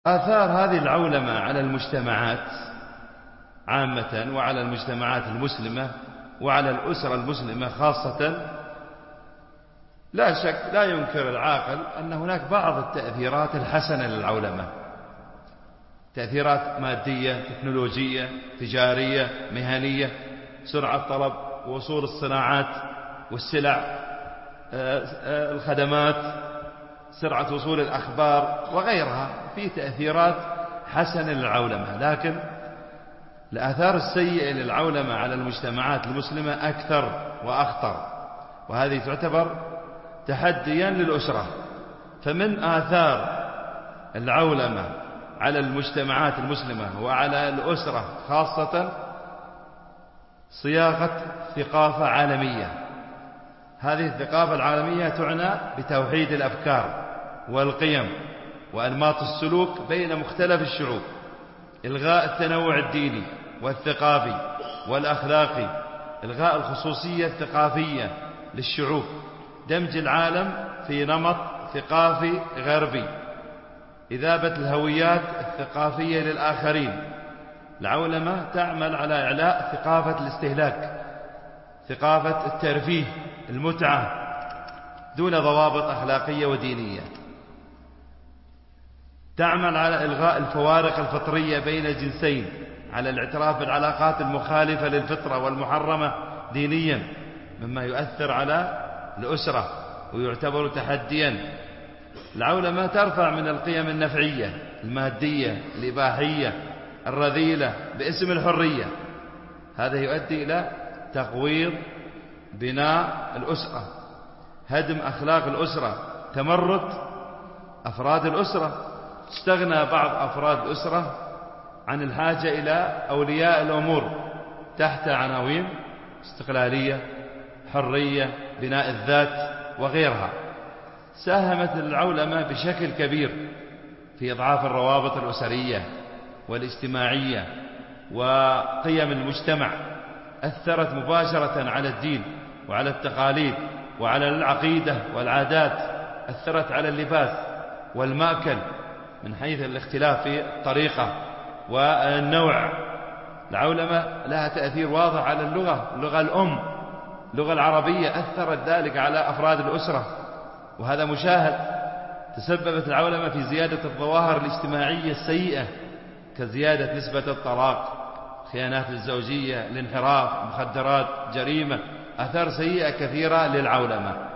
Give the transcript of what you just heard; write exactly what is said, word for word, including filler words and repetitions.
آثار هذه العولمة على المجتمعات عامة وعلى المجتمعات المسلمة وعلى الأسرة المسلمة خاصة، لا شك لا ينكر العاقل أن هناك بعض التأثيرات الحسنة للعولمة، تأثيرات مادية تكنولوجية تجارية مهنية، سرعة طلب ووصول الصناعات والسلع، الخدمات، سرعة وصول الأخبار وغيرها، في تأثيرات حسنة للعولمة. لكن الآثار السيئة للعولمة على المجتمعات المسلمة أكثر وأخطر، وهذه تعتبر تحديا للأسرة. فمن آثار العولمة على المجتمعات المسلمة وعلى الأسرة خاصة صياغة ثقافة عالمية. هذه الثقافة العالمية تعنى بتوحيد الأفكار والقيم وأنماط السلوك بين مختلف الشعوب، إلغاء التنوع الديني والثقافي والأخلاقي، إلغاء الخصوصية الثقافية للشعوب، دمج العالم في نمط ثقافي غربي، إذابة الهويات الثقافية للآخرين. العولمة تعمل على إعلاء ثقافة الاستهلاك، ثقافة الترفيه، المتعة دون ضوابط أخلاقية ودينية. تعمل على إلغاء الفوارق الفطرية بين الجنسين، على الاعتراف بالعلاقات المخالفة للفطرة والمحرمة دينيا، مما يؤثر على الأسرة ويعتبر تحديا. العولمة ترفع من القيم النفعية المادية الإباحية الرذيلة باسم الحرية، هذا يؤدي إلى تقويض بناء الأسرة، هدم أخلاق الأسرة، تمرد أفراد الأسرة. استغنى بعض أفراد الأسرة عن الحاجة إلى أولياء الأمور تحت عناوين استقلالية، حرية، بناء الذات وغيرها. ساهمت العولمة بشكل كبير في إضعاف الروابط الأسرية والاجتماعية وقيم المجتمع، أثرت مباشرة على الدين وعلى التقاليد وعلى العقيدة والعادات، أثرت على اللباس والمأكل من حيث الاختلاف في الطريقة والنوع. العولمة لها تأثير واضح على اللغة، اللغة الأم، اللغة العربية، أثرت ذلك على أفراد الأسرة، وهذا مشاهد. تسببت العولمة في زيادة الظواهر الاجتماعية السيئة كزيادة نسبة الطلاق، خيانات الزوجية، الانحراف، مخدرات، جريمة، آثار سيئة كثيرة للعولمة.